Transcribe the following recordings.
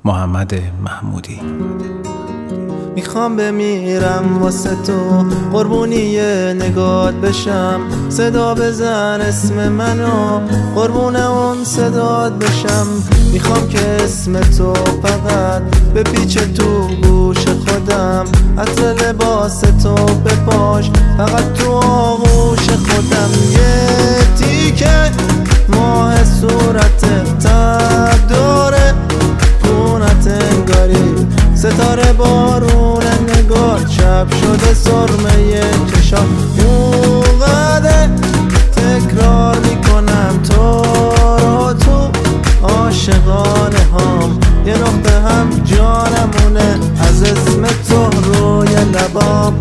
محمد محمودی. میخوام بمیرم واسه تو، قربونی نگات بشم، صدا بزن اسم منو، قربون اون صدات بشم. میخوام که اسم تو فقط بپیچه تو گوش خودم، عطر لباس تو بپاش فقط تو آغوش خودم. یه تیکه ماه صورت تب داره، خونت انگاری ستاره بارون نگار، شب شده سرمه چشام اونقدر تکرار میکنم تو رو تو عاشقانه هام. یه نقطه هم جانمونه از اسم تو روی لبام.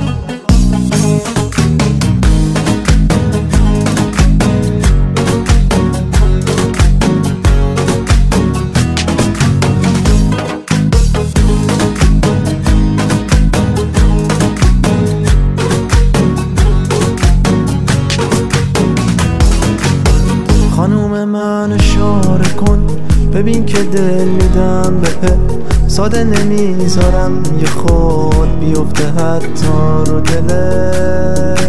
خانوم من اشاره کن، ببین که دل میدم بهت، ساده نمیذارم یه خود بیفته حتی رو دلت.